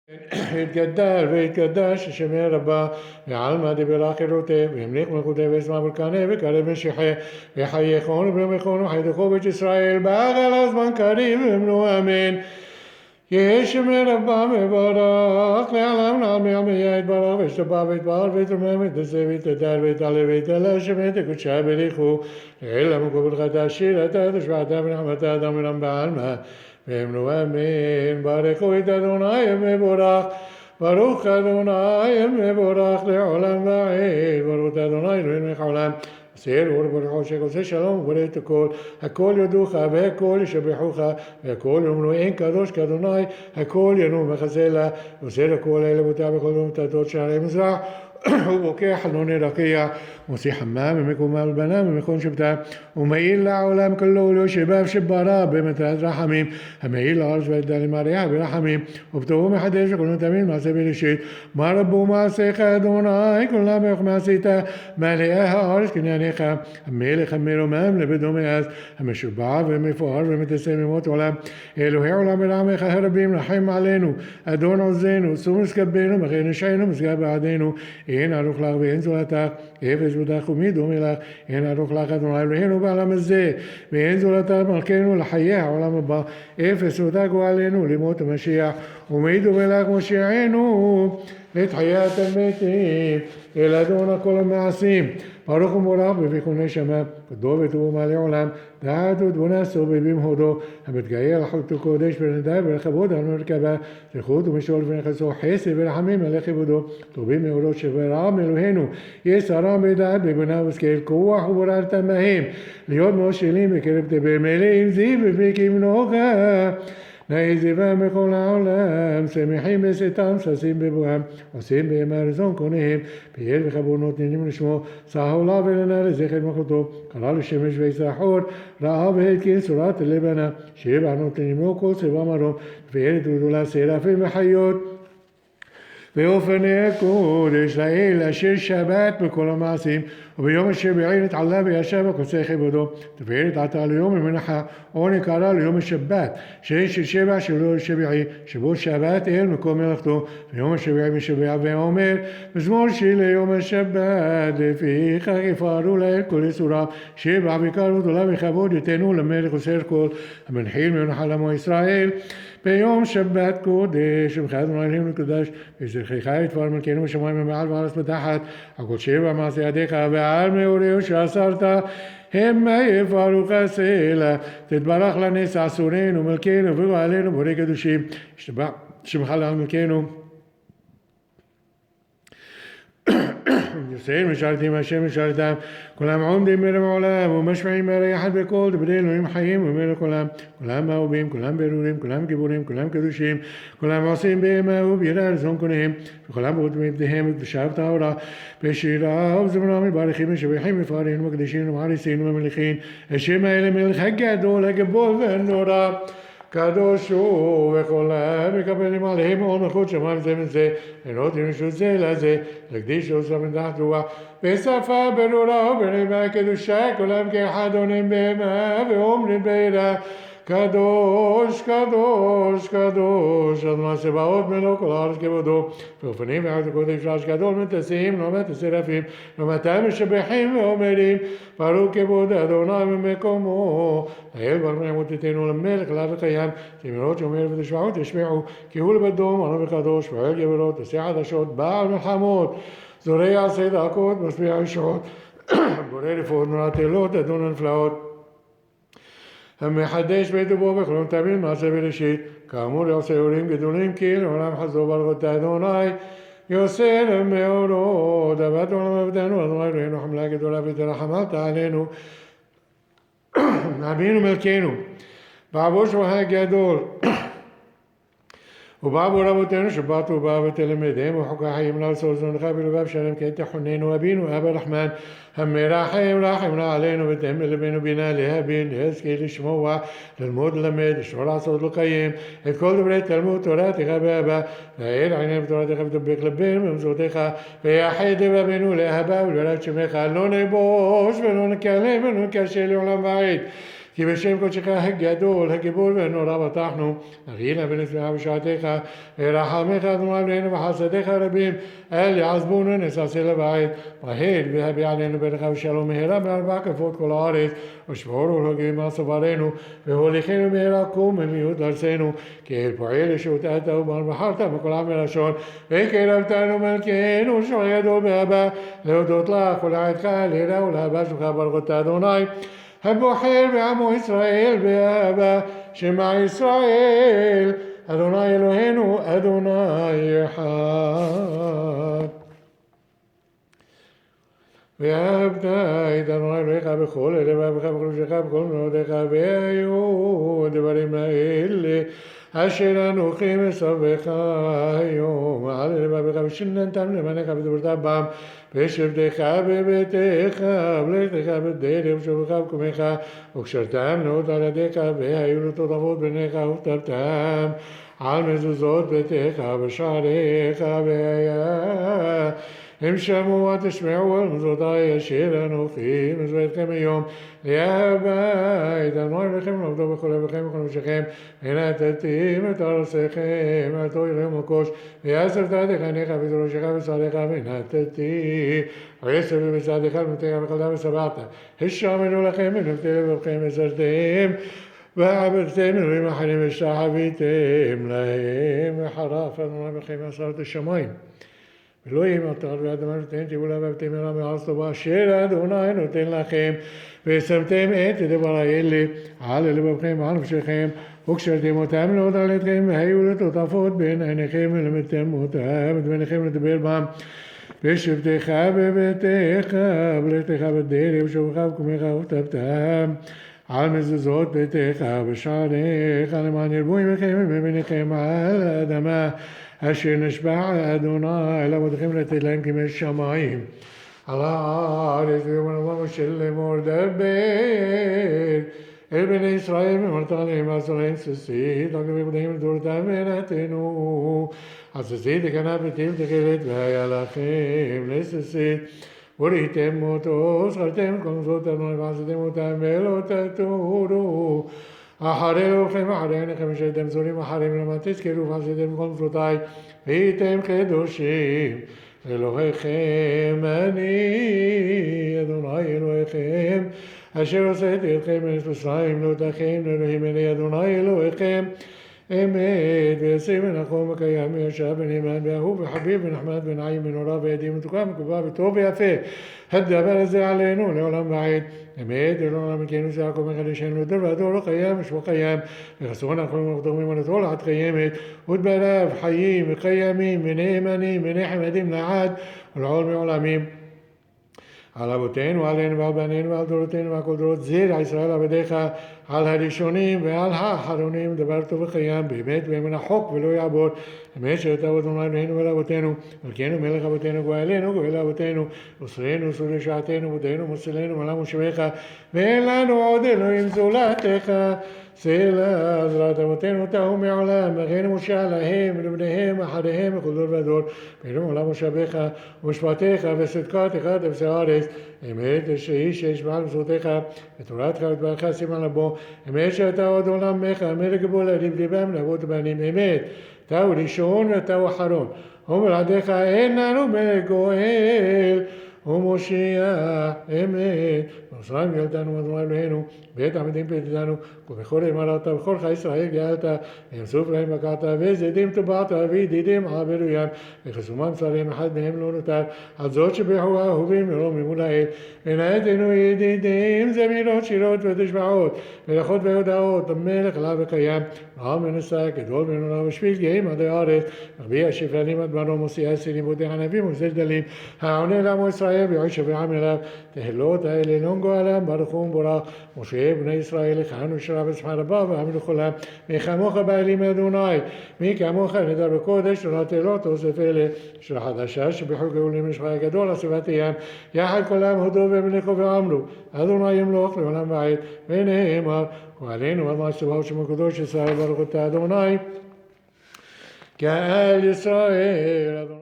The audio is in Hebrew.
יתגדל ויתקדש השם רבה ועלמא דיבר חירותי והמליך מלכותי וישמח ברכנה וקרב משיחי וחייכון וברמכון וחיידכו בית ישראל בעגל הזמן קריב ואמנו אמן. יהי שם רבה מברך לעלם נעלמי עמיה יתברך וישתבח ויתברך ויתרומם ויתנשא ויתהדר ויתעלה ויתעלה השם תקודשה בריחו לעילם וכבודך תשיר אתה תשבעתה ונחמתה אדם ורם בעלמא ואמנו אמן. ברכו את אדוני מבורך ברוך אדוני מבורך לעולם ועד ברוך את אדוני אלוהינו מלך העולם עשה אור ברכו שעושה שלום ובורא את הכל הכל יודוך והכל ישבחוך והכל יאמרו אין קדוש כאדוני הכל ינום וחסלה עושה לכל אלה בוטה בכל יום תתות שערי מזרח ובוקע חלוני רקיע מוציא חמם ומקומה ולבנה ומכון שבתה ומעיל לעולם כולו וליושביו שברא במטרת רחמים המעיל לארץ ויגדל למריה ברחמים ובטובו מחדש וכולנו תמיד מעשה בראשית מה רבו מעשיך אדוני כולם איך מעשית מלאי הארץ כנעניך המלך המרומם לבדו מאז המשובע ומפואר ומתעשה ממות עולם אלוהי עולם ורעמך הרבים רחם עלינו אדון עוזנו שום משגבנו מחיר נשענו משגב בעדנו אין ערוך לך ואין זולתך אפס בודך ומי דומה לך אין ערוך לך אדוני אלוהינו בעולם הזה ואין זולתך מלכנו לחיי העולם הבא אפס בודך עלינו למות המשיח ומי דומה לך משיענו לתחיית המתים אל אדון כל המעשים ברוך ומבורך בביכוני שמיים קדוש וטוב ומלא עולם דעת ותבונה סובבים הודו המתגייר לחוקתו קודש ונדע ולכבוד על מרכבה זכות ומשול ונכסו חסד ורחמים מלך כבודו טובים מאורות שברעם אלוהינו יסרם בדעת בגונה ושכל כוח ובררת מהם להיות מושלים בקרב תבל מלאים זיו ובריקים נוחה נאי זיבם בכל העולם, שמחים בסתם, ששים בבואם, עושים בימי רזון קונהם, פייל וחבור נותנים לשמו, סחו לה ולנה לזכר מלכותו, קרא לשמש ויסחור, ראה והתקין צורת לבנה, שבע נותנים לו כל צבא מרום, פייל תודו לה סרפים וחיות, ואופני הקודש לאל אשר שבת בכל המעשים וביום השביעי נתעלה וישב בקוצי כבודו תפארת עתה ליום המנחה או נקרא ליום השבת שיש של שבע שלו שביעי שבו שבת אל מקום מלאכתו ויום השביעי משבע ואומר מזמור ליום השבת לפיכך יפארו לאל כל יצוריו שבע ויקרבו תולה וכבוד יתנו למלך עושה כל המנחיל מנחל עמו ישראל ביום שבת קודש ובחד אדוני לקדש וזרחך יתפאר מלכנו בשמיים ומעל וארץ בתחת הכל שבע מעשי ידיך ועל מאורהו שאסרת המה יפארו חסלה תתברך לנס עשורנו מלכנו וגואלנו בורא קדושים ישתבח שמך לעם מלכנו יוסר משרתים השם משרתם כולם עומדים מרם העולם ומשמעים מריחת בקול דברי אלוהים חיים ומלך עולם כולם אהובים כולם ברורים כולם גיבורים כולם קדושים כולם עושים בהמה וביראה רצון קונהם וכולם באות מבדיהם ובשב טהורה בשירה ובזמרה מברכים משבחים מפארים ומקדישים ומעריצים וממליכים השם האלה מלך הגדול הגדול והנורא קדוש הוא וכולם מקבלים עליהם עוד מלכות שמיים זה מזה ונותנים רשות זה לזה להקדיש עושה מדעת רוח בשפה ברורה וברימה קדושה כולם כאחד עונים בהמה ואומרים ביראה קדוש קדוש קדוש אדוני צבאות מלוא כל הארץ כבודו ואופנים ועד הקודש רעש גדול מתעשים נעמת השרפים נעמתם משבחים ואומרים ברוך כבוד אדוני ממקומו לאל ברוך נעמותתנו למלך לעד וקיים תמירות שאומר ותשמעו תשמעו כי הוא לבדו מלא וקדוש פועל גברות עושה חדשות בעל מלחמות זורע צדקות משפיע ישועות בורא רפואות מרתלות אדון הנפלאות המחדש בית ובו וכלום תמיד מעשה בראשית כאמור יעשה אורים גדולים כי לעולם חזו ברכות אדוני יעשה למאורות אבת עולם עבדנו אדוני אלוהינו חמלה גדולה ותרחמת עלינו אבינו מלכנו בעבור שלך הגדול ובעבור רבותינו שבאת ובא ותלמדם וחוקה חיים לעשות זונך בלבב שלם כי תחוננו אבינו אבא רחמן המרחם רחמנה עלינו ותאמר לבנו בינה להבין להזכיר לשמוע ללמוד ללמד לשמור לעשות לקיים את כל דברי תלמוד תורתך באהבה להאיר עיניהם בתורתך ודבק לבנו באמצעותך ויחד בנו לאהבה ולברך שמך לא נבוש ולא נקלל ולא נקשה לעולם ועד כי בשם קודשך הגדול, הגיבור והנורא בטחנו, נחילה ונשמחה בשעתך, ורחמך אדוני עלינו וחסדיך רבים, אל יעזבונו נשאסי לבית, והד והביא עלינו ברכה ושלום מהרה מארבע כפות כל הארץ, ושבורו ולהוגים מעשו והוליכנו מהרה קום ממיעוט ארצנו, כי אל פועל שהותרת ובחרת מכל עם ולשון, וקרבתנו מלכנו שמע גדול באהבה, להודות לך ולעדך להירא ולאהבה שלך ברכות אדוני, הבוחר בעמו ישראל באהבה, שמע ישראל, אדוני אלוהינו, אדוני אחד. ואהבת את אדוני אלוהיך בכל לבבך בכל נפשך בכל מאודיך, והיו דברים האלה אשר אנוכי מסובך היום על לבבך ושננתם למענך ודברתם בם ושבתך בביתך ולכתך בדרך ושובך וקומך וקשרתם נאות על ידיך והיו לטוטפות בניך וכתבתם על מזוזות ביתך ושעריך והיה הם שמעו ותשמעו על מזוזותי אשר אנוכי מזוהתכם היום לאהבה את אדוני אלוהיכם ולעבדו בכל לבכם ובכל נפשכם ונתתים את ארצכם אל תאירם וקוש ויאספת דכניך וזרועך ושעריך ונתתי עשב בצעדיך ולמתך וחלדה ושבעת השמנו לכם ונפתי לבבכם וזרתם ועבדתם אלוהים אחרים ושחוויתם להם וחרף אדוני בכם ועשה את השמיים ולא יהיה מטר ואדמה נותן תיבולה ואבתם אלה מארץ טובה אשר אדוני נותן לכם ושמתם את דבר האלה על לבבכם ועל נפשכם וקשרתם אותם לעוד על ידכם והיו לטוטפות בין עיניכם ולמדתם אותם את ביניכם לדבר בם ושבתך בביתך ולכתך בדרך ושובך וקומך וכתבתם על מזוזות ביתך ושעריך למען ירבו ימיכם ובביניכם על האדמה אשר נשבע אדוני אל אבותיכם לתת להם כימי שמיים על הארץ ויאמר אלוהים של לאמור דבר אל בני ישראל ואמרת עליהם ועשו להם ססית רק לבנים לדורתם ונתנו הססית תקנה פתיל תכלת והיה לכם לססית וראיתם אותו זכרתם כל מזות אדוני ועשיתם אותם ולא תטורו אחרי אלוהיכם אחרי עיניכם אשרתם זורים אחרים למה תזכרו ועשיתם כל מצוותיי והייתם קדושים אלוהיכם אני אדוני אלוהיכם אשר הוצאתי אתכם מארץ מצרים לאותכם לאלוהים אלי אדוני אלוהיכם אמת ויציב ונחום וקיים וישר ונאמן ואהוב וחביב ונחמד ונעים ונורא וידיד מתוקן מקובל וטוב ויפה הדבר הזה עלינו לעולם ועד אמת ולעולם מכנו שיעקב מחדשנו לדור והדור לא קיים ושמו קיים וחסרון אנחנו ומחתומים על התורה לעד קיימת ודבריו חיים וקיימים ונאמנים ונחמדים לעד ולעול מעולמים על אבותינו, עלינו ועל בנינו ועל דורותינו ועל כל דורות זרע ישראל עבדיך על הראשונים ועל האחרונים דבר טוב וקיים באמת באמון החוק ולא יעבור אמת שתעבוד אדוני אלוהינו ואל אבותינו מלכנו מלך אבותינו גואל אלינו גואל אבותינו אוסרנו אסור לשעתנו מודענו מוצילנו מעלה מושבך ואין לנו עוד אלוהים זולתך סלע עזרת אבותינו תהו מעולם וכן משה להם ולבניהם אחריהם בכל דור ודור ואינו מעלה מושבך ומשפטך וצדקתך תפסי הארץ אמת שאיש שישמע על מצוותיך ותורתך ודברך סימן לבו אמת שאתה עוד עולמך מלך גבול לבם לאבות בנים אמת תהו ראשון ותהו אחרון ובלעדיך אין לנו מלך גואל ומושיע אמת מצרים גאלתנו אדוני אלוהינו בית עמדים פתיתנו ובכל אמרת ובכל חי ישראל גאלת וימסוף להם בקעת וזדים טובעת וידידים עברו ים וחסומם שרים אחד מהם לא נותר על זאת שבחו אהובים ולא מימון האל ונעתנו ידידים זמירות שירות ותשבעות מלאכות והודעות המלך לה וקיים רם ונשא גדול ונורא ושפיל גאים עדי הארץ רבי השפלנים עד מרו מוסיע הסירים בודי ענבים וזלדלים העונה לעמו ישראל ויועש ועם אליו תהלות האלה לא גואלם ברוך ומבורך משה בני ישראל לכהנו שרה ושמחה רבה ועמלו לכולם מכמוך בעלים אדוני מי כמוך נדר בקודש ונתלות אוסף אלה של חדשה שבחוק גאולים לשמחה הגדול הסביבתיים יחד כולם הודו ומלכו ועמלו אדוני ימלוך לעולם ועד ונאמר ועלינו על מה שצבאו שם הקדוש ישראל ברוך אתה אדוני כאל ישראל